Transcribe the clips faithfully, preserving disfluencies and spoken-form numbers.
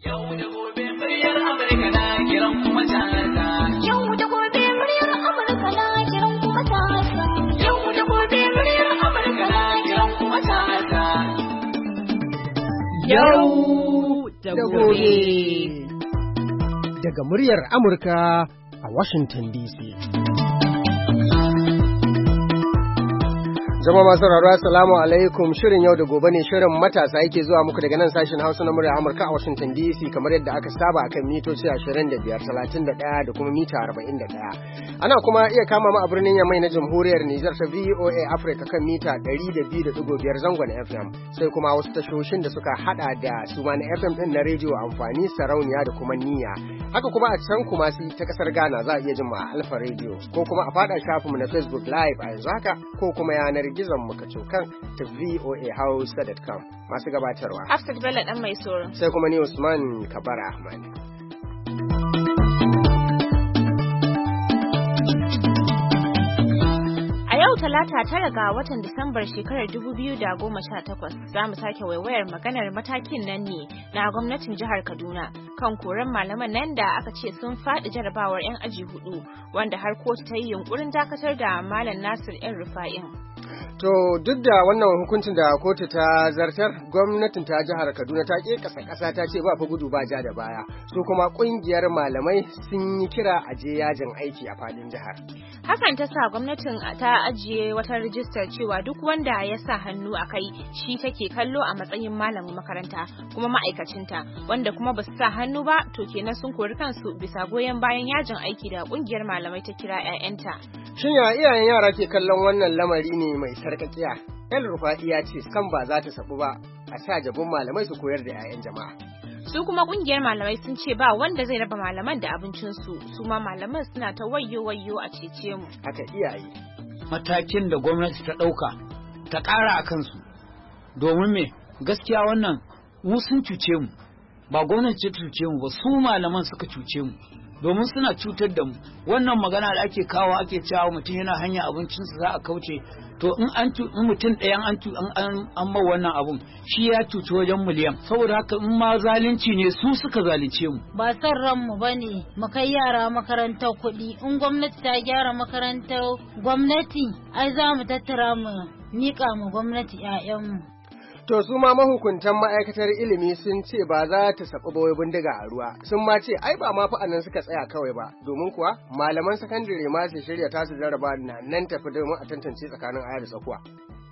Yau da gobe muryar Amurka na kiran kuma ta Yau da gobe muryar Amurka na kiran kuma ta Yau da gobe muryar Amurka na kiran kuma ta Yau da gobe. Daga muryar Amurka a Washington D C. Jama'a masu sauraro assalamu alaikum, shirin yau da gobe ne, shirin matasa yake zuwa muku daga nan sashen Hausa na muryar Amurka a Washington D C kamar yadda aka saba akan mitoci ashirin da biyar, talatin da ɗaya da kuma mita arba'in da ɗaya. Ana kuma iya kama mu a birnin Yamai na Jamhuriyar Nijar ta V O A Africa kan mita ɗari da biyu da ɗigo biyar zangon F M, sai kuma wasu tashoshin da suka hada da su ma na F M din na rediyo amfani, sarauniya da kuma niyya. Haka kuma a can kuma si ta kasar Ghana za a iya jin mu a Alpha Radio ko kuma a fada shafinmu na Facebook Live a yanzu haka ko kuma yanar gizon mu kacokan ta v o a hausa dot com. Masu gabatarwa Hafsat Bello dan mai soro, sai kuma ni Usman Kabara Ahmad. yau talata tara ga watan Disambar shekarar dubu biyu da goma sha takwas za mu sake waiwayar maganar matakin nan ne na gwamnatin jihar Kaduna kan koran malaman nan da aka ce sun faɗi jarabawar 'yan aji hudu wanda har kotu ta yi yunkurin dakatar da Malam Nasir El Rufa'in. To duk da wannan hukuncin da kotu ta zartar, gwamnatin ta jihar Kaduna ta ke kasa kasa ta ce ba fa gudu ba ja da baya. Su kuma kungiyar malamai sun yi kira a je yajin aiki a fadin jihar. Hakan ta sa gwamnatin ta ajiye wata rijistar cewa duk wanda ya sa hannu a kai shi take kallo a matsayin malamin makaranta kuma ma'aikacinta, wanda kuma ba su sa hannu ba to kenan sun kori kansu bisa goyon bayan yajin aiki da kungiyar malamai ta kira 'ya'yanta. Shin ya iyayen yara ke kallon wannan lamari ne mai sarkakiya? El Rufa'i ya ce kan ba za ta sabu ba a sa jabun malamai su koyar da 'ya'yan jama'a. Su kuma kungiyar malamai sun ce ba wanda zai raba malaman da abincinsu, su ma malaman suna ta wayyo wayyo a cece mu. Haka iyaye. Matakin da gwamnati ta ɗauka ta ƙara a kansu, domin me gaskiya wannan mu sun cuce mu, ba gwamnati ta cuce mu ba, su malaman suka cuce mu. Domin suna cutar da mu. Wannan magana da ake kawo ake cewa mutum yana hanya abincinsa za a kauce, to in an in mutum ɗayan an an an ma wannan abun shi ya cuci wajen miliyan, saboda haka in ma zalunci ne su suka zalunce mu. Ba san ranmu bane mu kai yara makarantar kuɗi, in gwamnati ta gyara makarantar gwamnati ai za mu tattara mu miƙa mu gwamnati 'ya'yanmu. To su ma mahukuntan ma'aikatar ilimi sun ce ba za ta saɓi bawai bindiga a ruwa, sun ma ce ai ba ma fa'annan suka tsaya kawai ba, domin kuwa malaman sakandare ma su shirya tasu jaraba na nan tafi domin a tantance tsakanin aya da tsakuwa.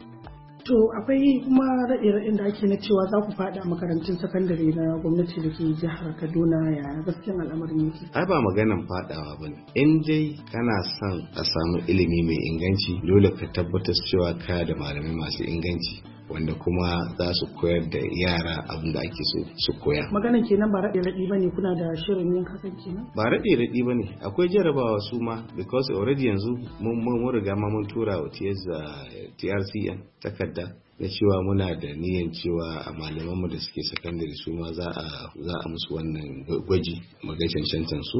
To akwai kuma raɗe-raɗin da ake na cewa za ku faɗa makarantun sakandare na gwamnati da ke jihar Kaduna, ya gaskiyan al'amarin yake? Ai ba maganan faɗawa ba ne. In dai kana son a samu ilimi mai inganci, dole ka tabbatar cewa ka da malamai masu inganci, wanda kuma za su koyar da yara abin da ake so su koya. Maganan kenan ba raɗe-raɗi ba ne, kuna da shirin yin hakan kenan? Ba raɗe-raɗi ba ne, akwai jarabawa su ma, because already yanzu mun riga ma mun tura wa T R C N takarda na cewa muna da niyan cewa a malamanmu da suke sakandare su ma za a musu wannan gwaji maga cancantan su.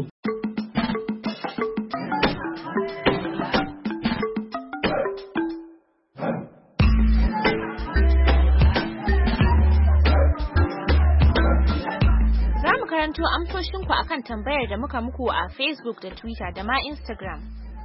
To amsoshinku akan tambayar da muka muku a Facebook da Twitter da ma Instagram.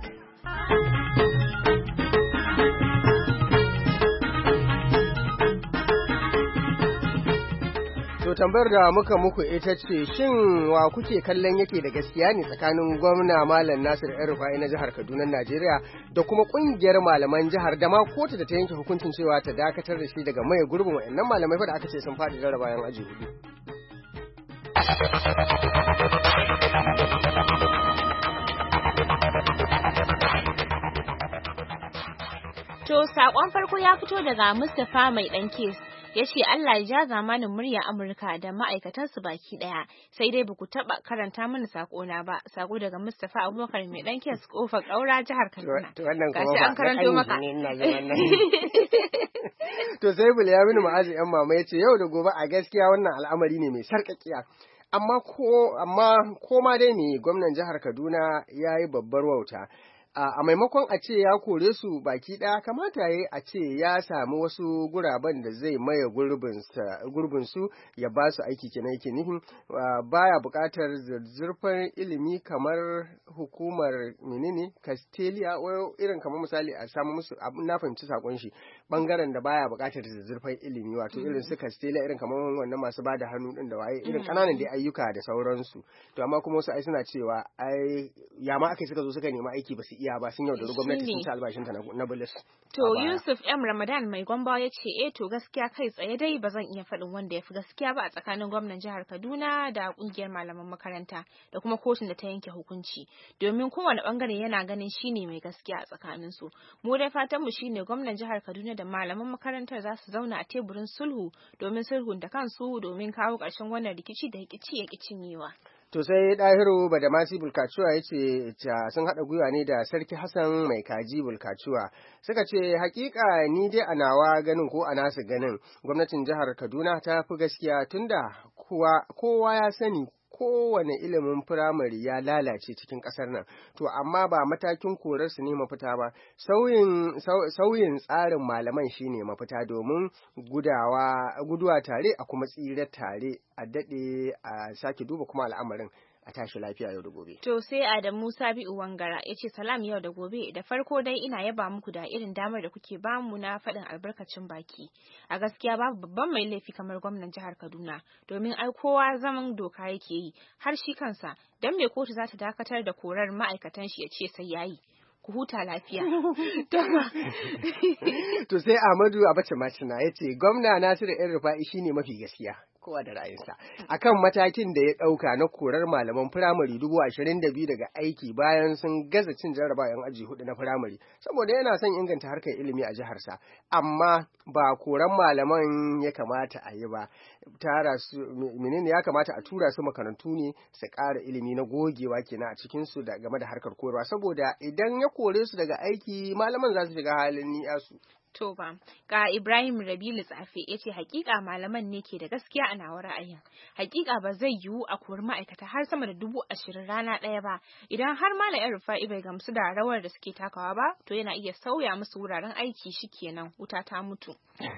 To tambayar da muka muku ita ce, shin wa kuke kallon yake da gaskiya ne tsakanin gwamna Malam Nasir El Rufa'I na jihar Kaduna Najeriya da kuma kungiyar malaman jihar da ma kotu da ta yanke hukuncin cewa ta dakatar da shi daga maye gurbin wayannan malamai fa da aka ce sun faɗi jarabawan aji hudu. To saƙon farko ya fito daga Mustapha mai ɗan kes, ya ce Allah ya ja zamanin murya Amurka da ma'aikatansu baki ɗaya, sai dai ba ku taɓa karanta mana saƙona ba. Saƙo daga Mustapha Abubakar mai ɗan kes, ƙofar ƙaura, jihar Kaduna. Gashi an karanto maka. To sai Bulyaminu Ma'azi yan mama ya ce yau da gobe a gaskiya wannan al'amari ne mai sarƙaƙiya. Amma ko amma ko ma dai ne gwamnan jihar Kaduna ya yi babbar wauta. a maimakon a ce ya kore su baki ɗaya kamata ya a ce ya samu wasu guraben da zai maye gurbin su ya ba su aiki kenan yake nufin baya buƙatar zurfin ilimi kamar hukumar menene Castelia irin kamar misali a samu musu na fahimci sakon shi bangaren da baya buƙatar zurfin ilimi wato irin su Castelia irin kamar wannan masu bada hannu din da waye irin kananan da ayyuka da sauransu to amma kuma wasu ai suna cewa ai ya ma akai suka zo suka nemi aiki ba su iya ba sun yaudari gwamnati sun ci albashin ta na bulus. To Yusuf M Ramadan mai Gombawa ya ce eh to gaskiya kai tsaye dai ba zan iya faɗin wanda ya fi gaskiya ba a tsakanin gwamnan jihar Kaduna da kungiyar malaman makaranta da kuma kotun da ta yanke hukunci domin kowane bangare yana ganin shine mai gaskiya a tsakanin su. Mu dai fatan mu shine gwamnan jihar Kaduna da malaman makarantar za su zauna a teburin sulhu domin sulhun da kansu domin kawo ƙarshen wannan rikici da rikici ya cinyewa. To sai Dahiru Badamasi Bulkacuwa ya ce sun haɗa gwiwa ne da Sarki Hassan Mai Kaji Bulkacuwa. Suka ce hakika ni dai a nawa ganin ko a nasu ganin gwamnatin jihar Kaduna ta fi gaskiya tunda kowa ya sani kowane ilimin firamare ya lalace cikin ƙasar nan to amma ba matakin korarsu ne mafita ba sauyin tsarin malaman shine mafita domin gudawa tare a kuma tsira tare a daɗe a sake duba kuma al'amarin a tashi lafiya yau da gobe. To sai Adamu Sabi'u Wangara ya ce salam yau da gobe da farko dai ina yaba muku da irin damar da kuke bamu na faɗin albarkacin baki. A gaskiya babu babban mai laifi kamar gwamnan jihar Kaduna domin ai kowa zaman doka yake yi har shi kansa dan me kotu za ta dakatar da korar ma'aikatan shi ya ce sai yayi. Ku huta lafiya. To sai Ahmadu Abacha Macina ya ce gwamna Nasiru ‘yan Rufa'i shine mafi gaskiya. Kowa da ra'ayinsa akan matakin da ya ɗauka na korar malaman firamare dubu ashirin da biyu daga aiki bayan sun gaza cin jarraba yan aji hudu na firamare saboda yana son inganta harkar ilimi a jiharsa amma ba koran malaman ya kamata a yi ba tara su menene ya kamata a tura su makarantu ne su ƙara ilimi na gogewa kenan a cikin su da game da harkar koyarwa saboda idan ya kore su daga aiki malaman za su shiga halin ni'asu. To ba, ga Ibrahim Rabilu Tsafe ya ce hakika malaman ne ke da gaskiya a nawa ra'ayin. Hakika ba zai yiwu a kori ma'aikata har sama da dubu ashirin rana ɗaya ba. Idan har Malam Rufa'i bai gamsu da rawar da suke takawa ba, to yana iya sauya musu wuraren aiki shikenan wuta ta mutu.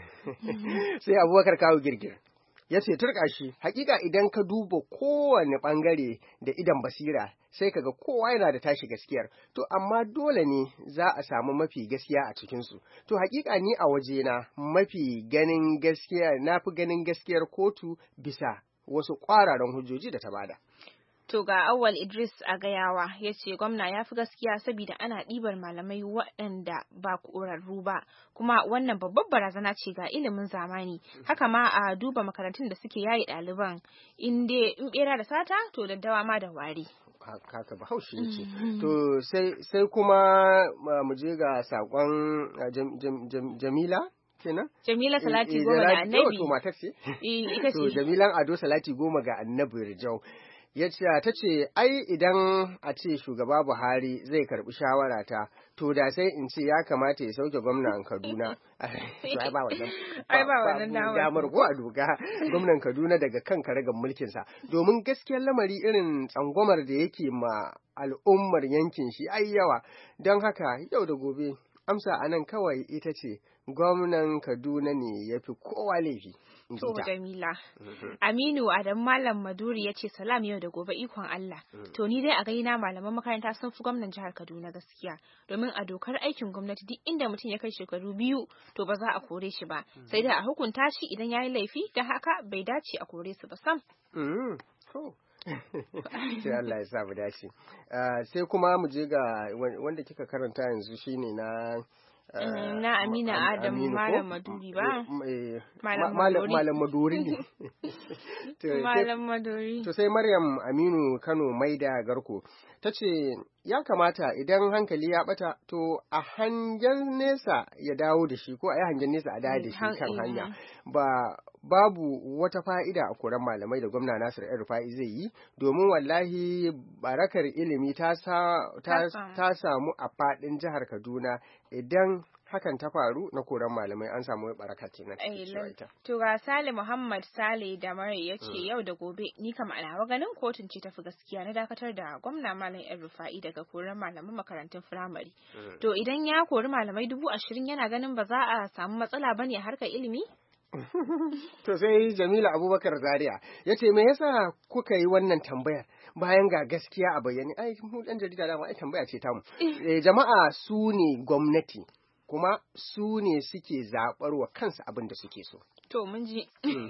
Sai Abubakar Kawu Girgir. Ya ce turka shi hakika idan ka duba kowane bangare da idan basira sai kaga kowa yana da tashi gaskiyar to amma dole ne za a samu mafi gaskiya a cikinsu to hakika ni a wajena mafi ganin gaskiya na fi ganin gaskiyar kotu bisa wasu ƙwararan hujjoji da ta bada. To ga Awwal Idris a gayawa ya ce gwamna ya fi gaskiya saboda ana ɗibar malamai waɗanda ba ƙorarru ba kuma wannan babbar barazana ce ga ilimin zamani haka ma a duba makarantun da suke yayi ɗaliban in dai in ɓera da sata to daddawa ma da wari. Haka ba haushi ya ce. To sai kuma mu je ga saƙon Jamila. kenan? Jamila Salati goma ga Annabi. To matar ce? Ita ce. To Jamilan Ado Salati goma ga Annabi Rijau. Ya ce ta ce ai idan a ce shugaba Buhari zai karbi shawara ta to da sai in ce ya kamata ya sauke gwamnan Kaduna. Ai ba wannan. Ai ba wannan damar ko a doka gwamnan Kaduna daga kan karagar mulkin sa domin gaskiyar lamari irin tsangwamar da yake ma al'ummar yankin shi ai yawa don haka yau da gobe amsa anan kawai ita ce gwamnan Kaduna ne ya fi kowa laifi. To Jamila. Aminu Adam Malam Maduri ya ce salam yau da gobe ikon Allah. To ni dai a gaina malaman makaranta sun fi gwamnan jihar Kaduna gaskiya. Domin a dokar aikin gwamnati duk inda mutum ya kai shekaru biyu to ba za a kore shi ba. Sai dai a hukunta shi idan ya yi laifi da haka bai dace a kore su ba sam. Sai Allah ya sa mu dace. Sai kuma mu je ga wanda kika karanta yanzu shine na Uh, na Amina Adam Malam Maduri ba? Malam Maduri ne. Malam Maduri. To sai Maryam Aminu Kano Maida Garko ta ce ya kamata idan hankali ya bata to a hangen nesa ya dawo da shi ko a yi hangen nesa a dawo da shi kan hanya ba babu wata fa'ida a koran malamai da gwamna Nasir ‘yan Rufa'i zai yi domin wallahi barakar ilimi ta samu a faɗin jihar Kaduna idan hakan ta faru na koran malamai an samu baraka kenan. To ga Sale Muhammad Sale da Mare ya ce yau da gobe ni kam alawa ganin kotun ce tafi gaskiya na dakatar da gwamna Malam Yan Rufa'i daga koran malaman makarantun firamare. To idan ya kori malamai dubu ashirin yana ganin ba za a samu matsala bane a harkar ilimi? To sai Jamila Abubakar Zaria ya ce me yasa kuka yi wannan tambayar bayan ga gaskiya a bayyane? Ai mu dan jarida dama ai tambaya ce tamu. Eh, jama'a su ne gwamnati kuma su ne suke zaɓar wa kansu abin da suke so. To mun ji.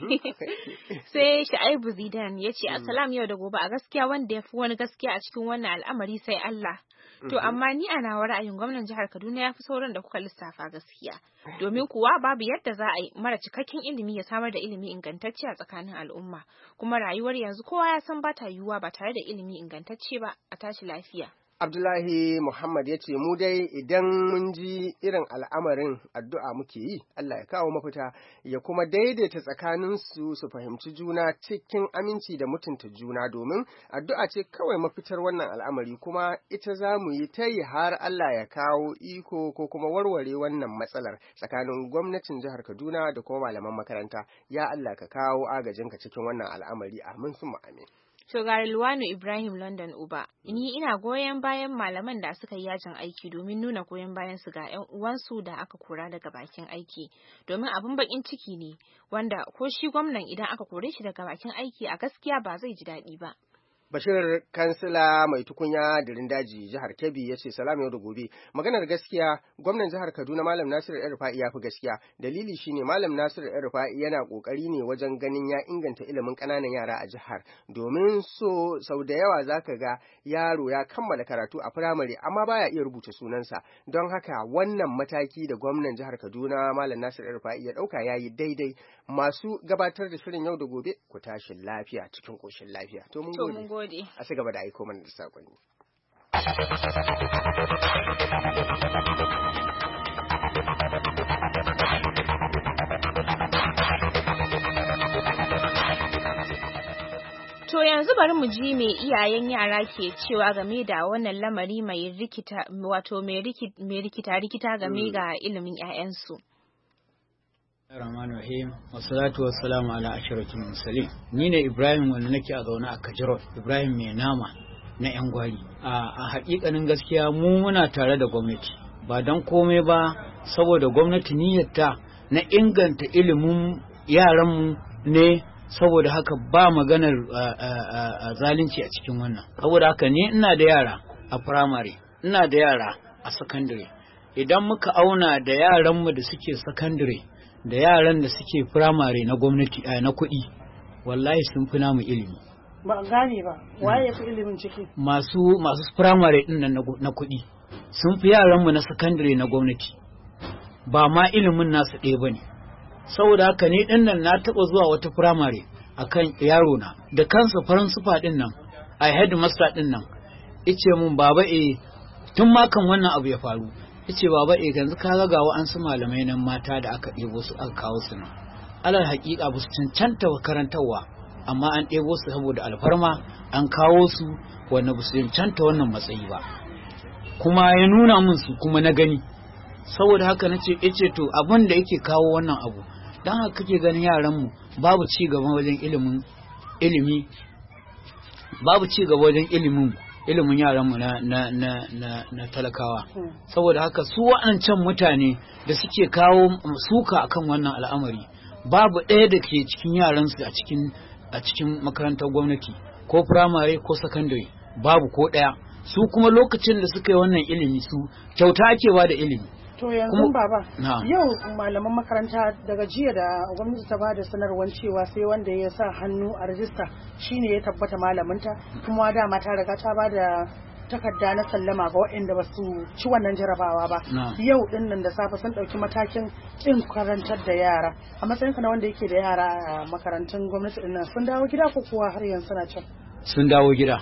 Sai Sha'ibu Zidan ya ce assalam yau da gobe a gaskiya wanda ya fi wani gaskiya a cikin wannan al'amari sai Allah. To amma ni a nawa ra'ayin gwamnan jihar Kaduna ya fi sauran da kuka lissafa gaskiya. Domin kuwa babu yadda za a yi mara cikakken ilimi ya samar da ilimi ingantacce a tsakanin al'umma. Kuma rayuwar yanzu kowa ya san ba ta yiwuwa ba tare da ilimi ingantacce ba a tashi lafiya. Abdullahi Muhammad ya ce mu dai idan mun ji irin al'amarin addu'a muke yi, Allah ya kawo mafita ya kuma daidaita tsakaninsu su fahimci juna cikin aminci da mutunta juna domin addu'a ce kawai mafitar wannan al'amari kuma ita za mu yi ta yi har Allah ya kawo iko ko kuma warware wannan matsalar tsakanin gwamnatin jihar Kaduna da kuma malaman makaranta. Ya Allah ka kawo agajinka cikin wannan al'amari amin summa amin. Shugari Luwanu Ibrahim London Uba, ni ina goyon bayan malaman da suka yi yajin aiki domin nuna goyon bayan su ga 'yan uwansu da aka kora daga bakin aiki. Domin abin bakin ciki ne, wanda ko shi gwamnan idan aka kore shi daga bakin aiki a gaskiya ba zai ji daɗi ba. Bashir kansila mai tukunya dirin daji jihar Kebbi ya ce salam yau da gobe maganar gaskiya gwamnan jihar Kaduna Malam Nasiru El Rufai ya fi gaskiya dalili shine Malam Nasiru El Rufai yana kokari ne wajen ganin ya inganta ilimin kananan yara a jihar domin so sau da yawa zaka ga yaro ya kammala karatu a firamare amma baya iya rubuta sunansa don haka wannan mataki da gwamnan jihar Kaduna Malam Nasiru El Rufai ya dauka yayi daidai masu gabatar da shirin yau da gobe ku tashi lafiya cikin koshin lafiya to mun gode a ci gaba da aiko mana da sakonni. To yanzu bari mu ji me iyayen yara ke cewa game da wannan lamari mai rikita wato mai rikita rikita game ga ilimin 'ya'yansu. Rahman Rahim, wassalatu wassalamu ala ashratul mursalin. Ni ne Ibrahim wanda nake a zaune a Kajiro, Ibrahim mai nama na yan gwari. A hakikanin gaskiya mu muna tare da gwamnati. Ba dan komai ba saboda gwamnati niyyarta na inganta ilimin yaranmu ne saboda haka ba maganar zalunci a cikin wannan. Saboda haka ni ina da yara a primary, ina da yara a secondary. Idan muka auna da yaranmu da suke secondary da yaran da suke firamare na gwamnati na kuɗi wallahi sun fi namu ilimi. Ba gane ba, waye fi ilimin ciki? Masu masu firamare din nan na kuɗi sun fi yaran mu na sakandare na gwamnati. Ba ma ilimin nasu ɗaya bane. Saboda haka ni din nan na taɓa zuwa wata firamare akan yaro na da kansa principal din nan a headmaster din nan yace mun baba eh tun ma kan wannan abu ya faru yace baba eh yanzu ka ga gawa an su malamai nan mata da aka ɗebo su aka kawo su nan alal haƙiƙa ba su cancanta karantarwa amma an ɗebo su saboda alfarma an kawo su wanda ba su cancanta wannan matsayi ba kuma ya nuna min su kuma na gani saboda haka nace yace to abin da yake kawo wannan abu dan haka kake ganin yaran mu babu ci gaba wajen ilimin ilimi babu ci gaba wajen ilimin ilimin yaranmu na, na, na, na, na talakawa saboda haka su wa'ancan mutane da suke kawo suka akan wannan al'amari babu ɗaya da ke cikin yaransu a cikin a cikin makarantar gwamnati ko firamare ko sakandare babu ko ɗaya su kuma lokacin da suka yi wannan ilimi su kyauta ake ba da ilimi. To yanzu baba yau malaman makaranta daga jiya da gwamnati ta bada sanarwar cewa sai wanda ya sa hannu a rajista shine ya tabbata malaminta kuma dama ta riga ta bada takarda na sallama ga waɗanda ba su ci wannan jarabawa ba yau din nan da safe sun ɗauki matakin ƙin karantar da yara a matsayinka na wanda yake da yara a makarantun gwamnati din nan sun dawo gida ko kuwa har yanzu suna can? Sun dawo gida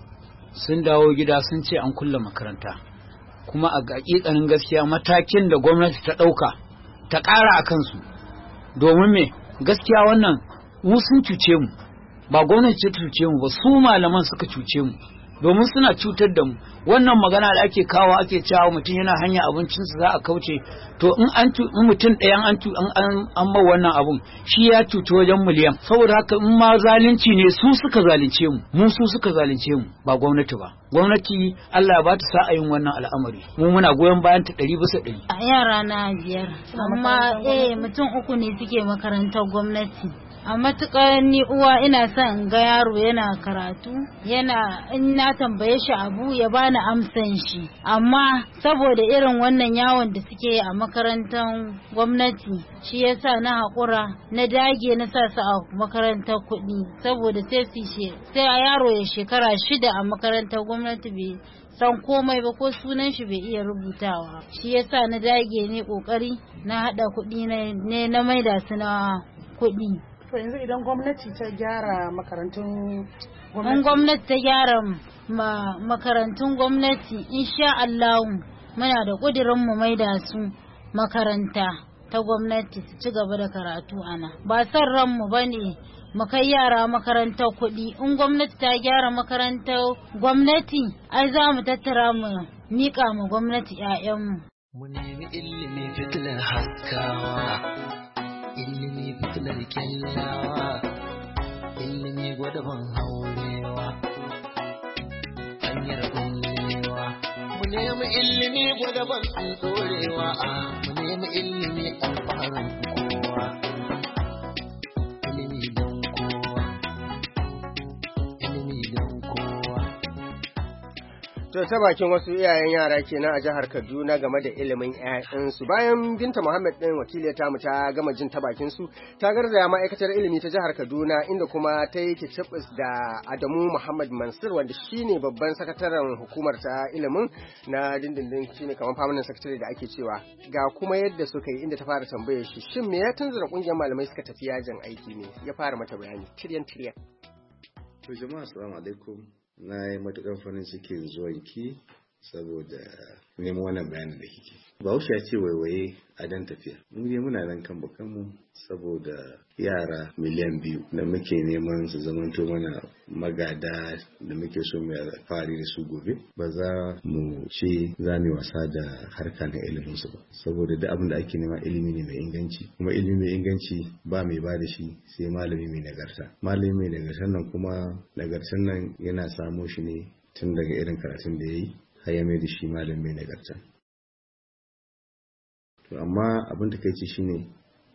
sun dawo gida sun ce an kulle makaranta kuma a hakikanin gaskiya matakin da gwamnati ta ɗauka ta ƙara a kansu domin me gaskiya wannan mu sun cuce mu ba gwamnati ta cuce mu ba su malaman suka cuce mu domin suna cutar da mu. Wannan magana da ake kawo ake cewa mutum yana hanya abincinsa za a kauce, to in an mutum ɗayan an an an ba wannan abun shi ya cuci wajen miliyan. Saboda haka in ma zalunci ne su suka zalunce mu, mu su suka zalunce mu ba gwamnati ba. Gwamnati Allah ya ba ta sa'a yin wannan al'amari, mu muna goyon bayan ta ɗari bisa ɗari. Yara na biyar, amma eh mutum uku ne suke makarantar gwamnati. A matuƙar ni uwa ina son in ga yaro yana karatu, yana in na tambaye shi abu ya bani amsan shi, amma saboda irin wannan yawon da suke a makarantar gwamnati shi yasa na haƙura na dage na sa su a makarantar kuɗi, saboda sai su sai a yaro ya shekara shida a makarantar gwamnati bai san komai ba ko sunan shi bai iya rubutawa. Shi yasa na dage ne kokari na haɗa kuɗi ne na maida su na kuɗi. To yanzu idan gwamnati ta gyara makarantun gwamnati, in gwamnati ta gyara ma makarantun gwamnati, insha Allah muna da kudirin mu maida su makaranta ta gwamnati su ci gaba da karatu ana. Ba san ran mu bane mu kai yara makarantar kuɗi. In gwamnati ta gyara makarantar gwamnati, ai za mu tattara mu mika mu gwamnati 'ya'yanmu. Mu nemi ilimi fitilar haskawa, ilimi fitilar kyallawa, ilimi gwadaban haurewa, hanyar kullewa. Mu nemi ilimi gwadaban dorewa, mu nemi ilimi alfaharin kowa, ilimi don kowa, ilimi don kowa. To ta bakin wasu iyayen yara kenan a jihar Kaduna game da ilimin ƴaƴansu. Bayan Binta Muhammad ɗin wakiliyar tamu ta gama jin ta bakin su, ta garzaya ma'aikatar ilimi ta jihar Kaduna inda kuma ta yi kicibis da Adamu Muhammad Mansur wanda shine babban sakataren hukumar ta ilimin na dindindin, shine kamar permanent secretary da ake cewa. Ga kuma yadda suka yi inda ta fara tambayar shi shin me ya tunzura kungiyar malamai suka tafi yajin aiki ne? Ya fara mata bayani tiryan tiryan. To jama'a assalamu alaikum. Na yi matuƙar farin cikin zuwanki saboda neman wannan bayanin da kike. Bahaushe ya ce waiwaye a dan tafiya. Mu dai muna nan kan bakanmu saboda yara miliyan biyu da muke neman su zamanto mana magada da muke so mu fari da su gobe. Ba za mu ce za mu wasa da harka na ilimin su ba. Saboda duk abin da ake nema ilimi ne mai inganci. Kuma ilimi mai inganci ba mai ba da shi sai malami mai nagarta. Malami mai nagarta nan kuma nagartan nan yana samo shi ne tun daga irin karatun da ya yi har ya mai da shi malami mai nagarta. Amma abin da kai ce shine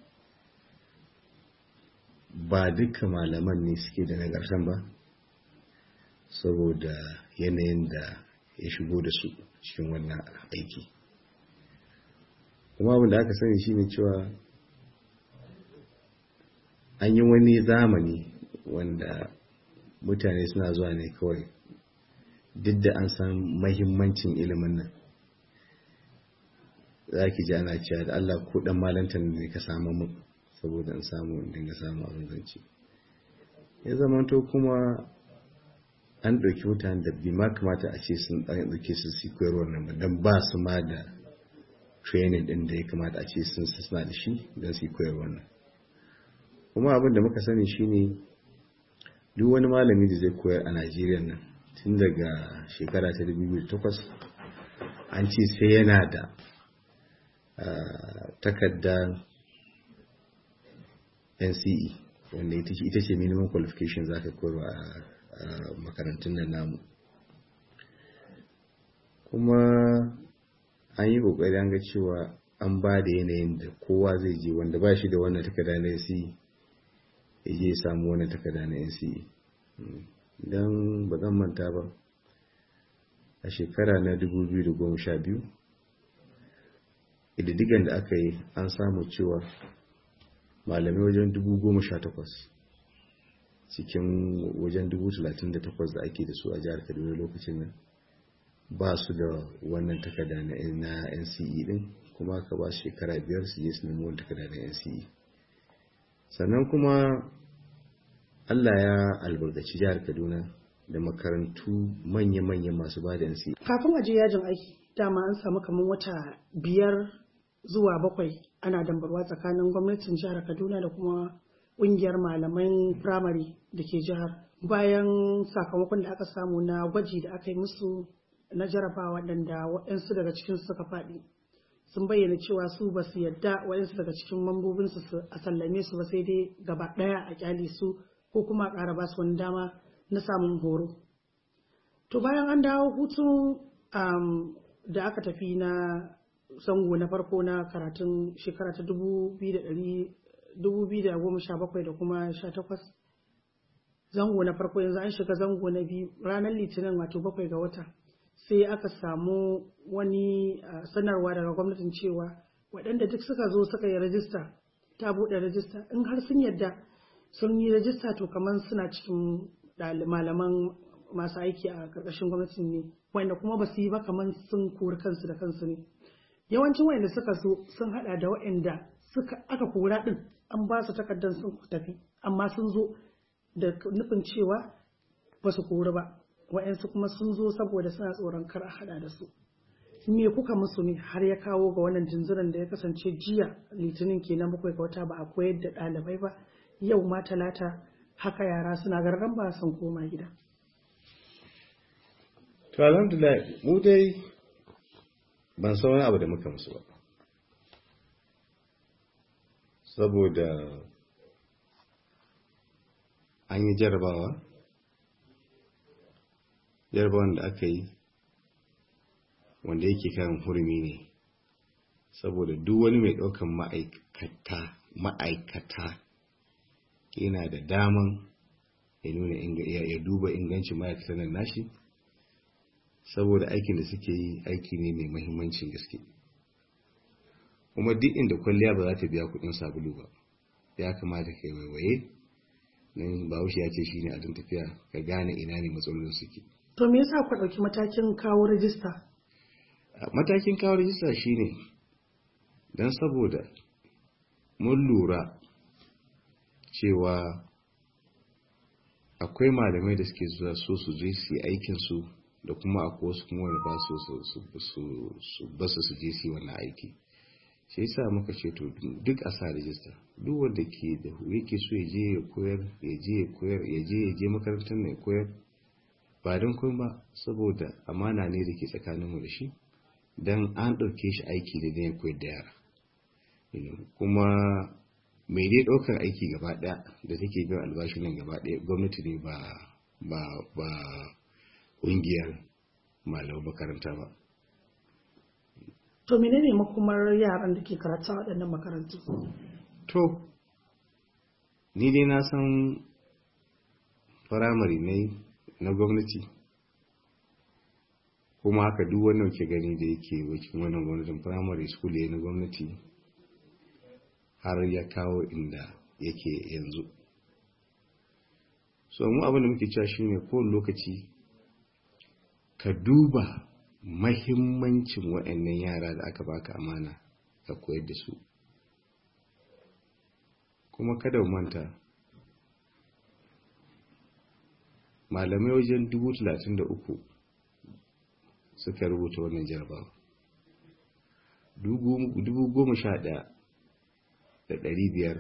ba duka malaman ne suke da nagartan ba, saboda yanayin da ya shigo da su cikin wannan aiki. Kuma abin da aka sani shine cewa an yi wani zamani wanda mutane suna zuwa ne kawai duk da an san mahimmancin ilimin nan. Za ki ji ana cewa da Allah ko dan malantan ne ka samu mu saboda in samu in dinga samu abin zanci. Ya zama to kuma an ɗauki mutane da bi ma kamata a ce sun ɗauke su su koyarwar nan ba don ba su ma da training ɗin da ya kamata a ce sun suna da shi don su koyarwar nan. Kuma abin da muka sani shine duk wani malami da zai koyar a Najeriya nan tun daga shekara ta dubu biyu da takwas an ce sai yana da Uh, takardar N C E wanda ita ce minimum qualification za ka koyarwa a uh, uh, makarantun nan namu. Kuma an yi kokari an ga cewa an ba da yanayin da kowa zai je wanda ba shi da wannan takarda na N C E ya je samu wannan takarda na N C E. Don ba zan manta ba a shekara na dubu biyu da goma sha biyu ƙididdigan da aka yi an samu cewa malamai wajen dubu goma sha takwas cikin wajen dubu talatin da takwas da ake da su a jihar Kaduna lokacin nan ba su da wannan takarda na N C E din, kuma aka ba su shekara biyar su je su nemi wannan takarda na N C E. Sannan kuma Allah ya albarkaci jihar Kaduna da makarantu manya-manya masu ba da N C E. Kafin a je yajin aiki dama an samu kamar wata biyar zuwa bakwai ana dambarwa tsakanin gwamnatin jihar Kaduna da kuma ƙungiyar malaman firamare da ke jihar. bayan sakamakon da aka samu na gwaji da aka yi musu na jarabawa waɗanda waɗansu daga cikin suka faɗi sun bayyana cewa su ba su yadda waɗansu daga cikin mambobinsu su a sallame su ba sai dai gaba ɗaya a kyale su ko kuma a ƙara ba su wani dama na samun horo. To bayan an dawo hutu um, da aka tafi na zango na farko na karatun shekara ta dubu biyu da goma sha bakwai da kuma sha takwas, zango na farko yanzu an shiga zango na biyu ranar litinin wato bakwai ga wata sai aka samu wani uh, sanarwa daga gwamnatin cewa waɗanda duk suka zo suka yi rajista ta buɗe rajista in har sun yadda sun yi rajista to kamar suna cikin malaman masu aiki a ƙarƙashin gwamnatin ne wanda kuma ba su yi ba kamar sun kori kansu da kansu ne. Yawancin wanda suka zo sun hada da waɗanda suka aka kora din an ba su takardar sun tafi amma sun zo da nufin cewa ba su kori ba, waɗansu kuma sun zo saboda suna tsoron kar a hada da su. Me kuka musu ne har ya kawo ga wannan jinzirin da ya kasance jiya litinin kenan bakwai ga wata ba a koyar da ɗalibai ba, yau ma talata haka yara suna gargan ba sun koma gida. To alhamdulillah mu dai ban san wani abu da muka musu ba, saboda an yi jarabawa jarabawan da aka yi wanda yake kan hurumi ne, saboda duk wani mai ɗaukan ma'aikata ma'aikata yana da daman ya nuna ya duba ingancin ma'aikatan nan nashi, saboda aikin da suke yi aiki ne mai mahimmancin gaske. Kuma duk inda kwalliya ba za ta biya kudin sabulu ba, ya kamata kai waiwaye nan Bahaushe ya ce shine adon tafiya ka gane ina ne matsalolin suke. To me yasa ku dauki matakin kawo rajista? Matakin kawo rajista shine dan saboda mun lura cewa akwai malamai da suke zuwa so su je su yi aikin su da kuma akwai wasu kuma wanda ba su su basu su je su yi wannan aiki. Shi yasa muka ce to duk a sa rajista, duk wanda ke da yake so ya je ya koyar ya je ya koyar ya je ya je makarantar ne koyar, ba don kun ba saboda amana ne da ke tsakanin mu da shi, dan an ɗauke shi aiki da ne koyar da yara. Kuma mai dai ɗaukar aiki gaba ɗaya da take biyan albashin nan gaba ɗaya gwamnati ne ba ba ba ƙungiyar malaman makaranta ba. To menene makomar yaran da ke karatu a waɗannan makarantu? To ni dai na san firamare ne na gwamnati, kuma haka duk wannan ke gani da yake wakil wannan gwamnatin firamare school ne na gwamnati har ya kawo inda yake yanzu. So mu abin da muke cewa shine kowane lokaci ka duba mahimmancin waɗannan yara da aka baka amana ka koyar da su, kuma kada manta malamai wajen dubu talatin da uku suka rubuta wannan jarabawa, dubu goma sha ɗaya da ɗari biyar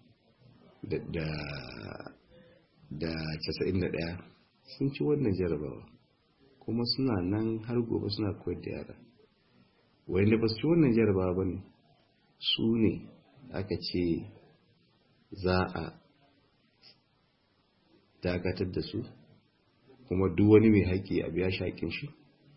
da casa'in da ɗaya sun ci wannan jarabawa, kuma suna nan har gobe suna koyar da yara. Wanda ba su ci wannan jarabawa ba ne su ne aka ce za a dakatar da su, kuma duk wani mai haƙƙi a biya shi haƙƙin shi,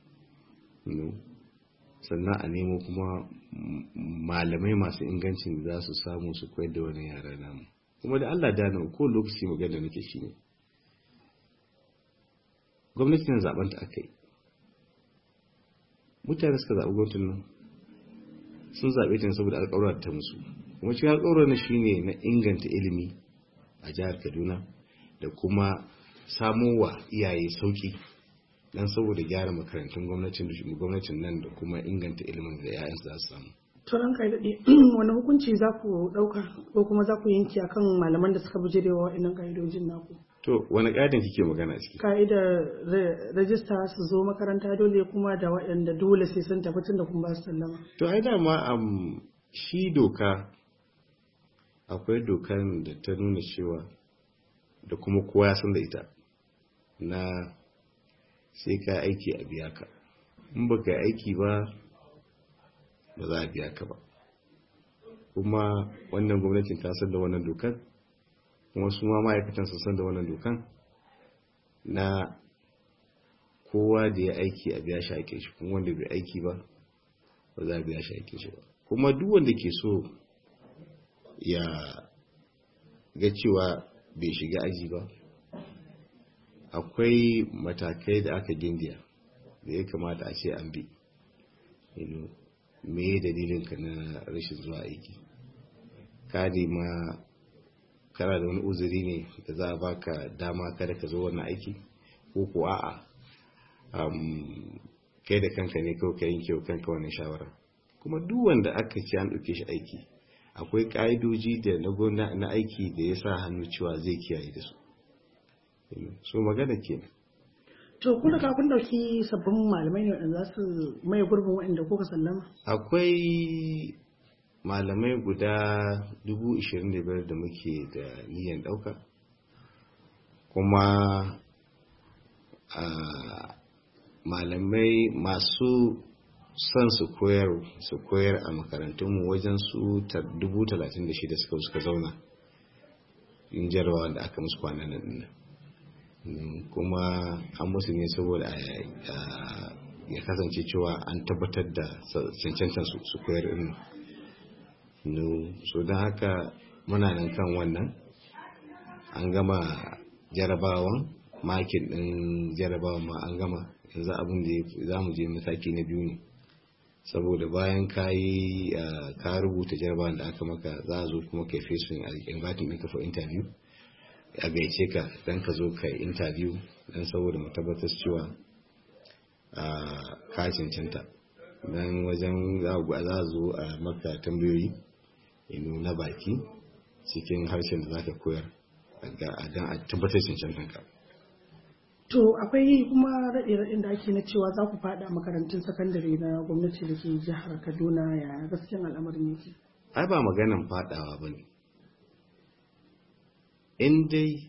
sannan a nemo kuma malamai masu ingancin da za su samu su koyar da wani yara namu. Kuma da Allah dana ko lokaci magana nake shi ne gwamnati na zaben ta aka yi, mutane suka zaɓi gwamnatin nan sun zaɓe ta saboda alƙawarar ta musu, kuma cikin alƙawarar na shine na inganta ilimi a jihar Kaduna da kuma samo wa iyaye sauki dan saboda gyara makarantun gwamnatin gwamnatin nan da kuma inganta ilimin da yayan za su samu. To ran kai dade wani hukunci za ku dauka ko kuma za ku yanke akan malaman da suka bijirewa wa'annan ka'idojin naku? To wani ƙa'idan kike magana ciki? Ka'idar rajista su zo makaranta dole kuma da waɗanda dole sai sun tafi tun da kun ba su sallama. To ai dama am shi doka akwai dokan da ta nuna cewa da kuma kowa ya san da ita na sai ka aiki a biya ka, in ba ka aiki ba ba za a biya ka ba. Kuma wannan gwamnatin ta san da wannan dokan, kuma su ma ma'aikatan su san da wannan dokan na kowa da ya aiki a biya shi haƙƙin shi, kuma wanda bai aiki ba ba za a biya shi haƙƙin shi ba. Kuma duk wanda ke so ya ga cewa bai shiga aji ba, akwai matakai da aka gindiya da ya kamata a ce an bi. Me dalilin ka na rashin zuwa aiki? Ka nema kana da wani uzuri ne da za a baka dama kada ka zo wannan aiki, ko ko a'a kai da kanka ne kawai ka yanke wa kanka wannan shawara? Kuma duk wanda aka ce an ɗauke shi aiki, akwai ƙa'idoji da na na aiki da ya sa hannu cewa zai kiyaye da su. So magana kenan. To kun da kun dauki sabbin malamai ne wanda za su mai gurbin wanda kuka sallama? Akwai malamai guda dubu ishirin da biyar da muke da niyyar ɗauka, kuma malamai masu son su koyar su koyar a makarantunmu wajen su dubu talatin da shida suka suka zauna in jarabawa da aka musu kwanan nan, kuma an musu ne saboda ya kasance cewa an tabbatar da cancantar su koyar irin. So don haka muna nan kan wannan, an gama jarabawan, makin din jarabawan ma an gama, yanzu abin da za mu je mataki na biyu ne, saboda bayan ka yi ka rubuta jarabawan da aka maka, za a zo kuma kai facing inviting ɗinka for interview, a gaice ka dan ka zo ka interview dan saboda mu tabbatar cewa ka cancanta. Dan wajen za a zo a maka tambayoyi inu na baki cikin harshen da zaka koyar a dan a tabbatar cancantan ka. To akwai kuma raɗe-raɗin da ake na cewa za ku faɗa makarantun sakandare na gwamnati da ke jihar Kaduna, ya gaskiyan al'amarin yake? Ai ba maganan faɗawa ba ne. In dai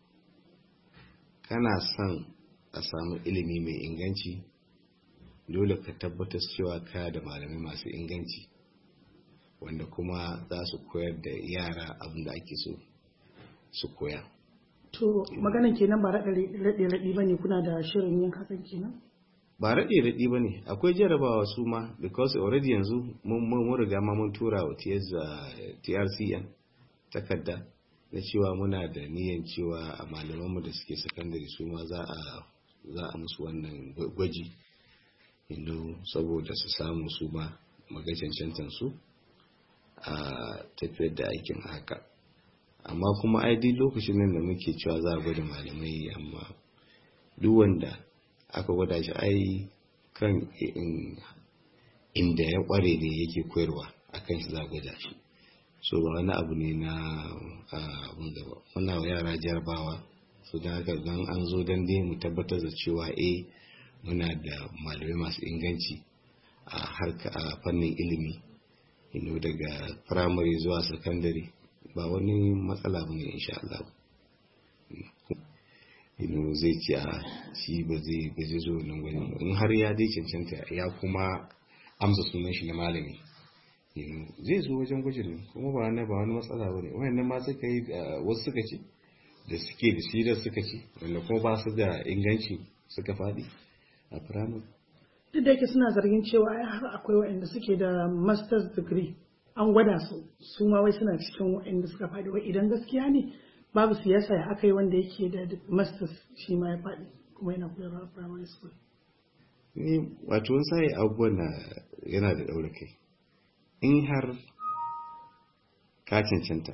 kana son a samu ilimi mai inganci, dole ka tabbatar cewa kaya da malamai masu inganci, wanda kuma za su koyar da yara abin da ake so su koya. To maganan kenan ba raɗe-raɗi ba ne, kuna da shirin yin hakan kenan? Ba raɗe-raɗi ba ne, akwai jarabawa su ma, because already yanzu mun riga ma mun tura wa T R C N takarda na cewa muna da niyan cewa a malamanmu da suke sakandare su ma za a musu wannan gwaji, saboda su samu su ma maga cancantan su a tafiyar da aikin haka. Amma kuma ai duk lokacin nan da muke cewa za a gwada malamai, amma duk wanda aka gwada shi ai kan inda ya kware ne yake koyarwa, akan shi za a gwada shi. So ba wani abu ne na abin da ba, muna wa yara jarabawa, so don haka don an zo don dai mu tabbatar da cewa eh muna da malamai masu inganci a harka a fannin ilimi, ino daga firamare zuwa sakandare, ba wani matsala ba ne insha Allah. Ino zai ce a shi ba zai gaji zo nan wani, in har ya dai cancanta ya kuma amsa sunan shi na malami, zai zo wajen gwajin nan, kuma ba wani ba wani matsala ba ne. Wayannan ma suka yi wasu suka ce da suke da sirar suka ce, wanda kuma ba su da inganci suka faɗi a firamare. Duk da yake suna zargin cewa ai har akwai waɗanda suke da master's degree an gwada su, su ma wai suna cikin waɗanda suka faɗi. Wai idan gaskiya ne babu siyasa ya aka yi wanda yake da masters shi ma ya faɗi kuma yana koyarwa a primary school? Ni wato wani sai abubuwan na yana da ɗaure kai. In har ka cancanta,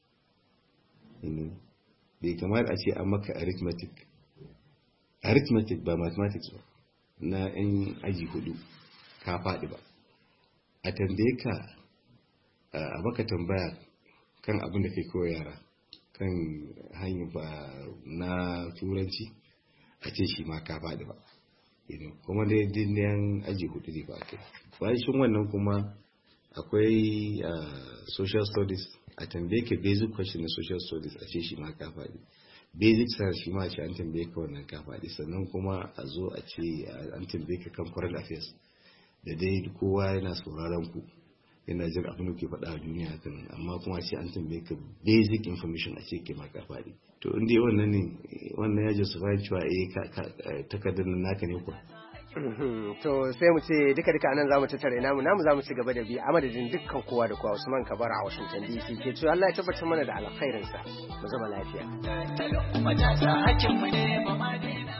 bai kamar a ce an maka arithmetic arithmetic ba mathematics ba na yan aji hudu ka faɗi ba, a tambaye ka a maka tambaya kan abin da kai koya yara kan hanyar ba na turanci, a ce shi ma ka faɗi ba, kuma dai dindiyan aji hudu ne ba kai. Bayan shi wannan kuma akwai social studies, a tambaye ka basic question na social studies, a ce shi ma ka faɗi. basic science shi ma ce an tambaye ka wannan ka faɗi, sannan kuma a zo a ce an tambaye ka kan current affairs da dai kowa yana sauraron ku yana jin abin da ke faɗa a duniya hakan, amma kuma ce an tambaye ka basic information a ce ke ma ka faɗi. To in dai wannan ne wannan ya justify cewa eh takardar nan naka ne kuwa. To sai mu ce duka duka anan zamu tattare namu namu zamu ci gaba da bi a madadin dukkan kowa da kowa. Usman Kabara a Washington D C ke cewa Allah ya tabbatar mana da alkhairinsa, mu zama lafiya.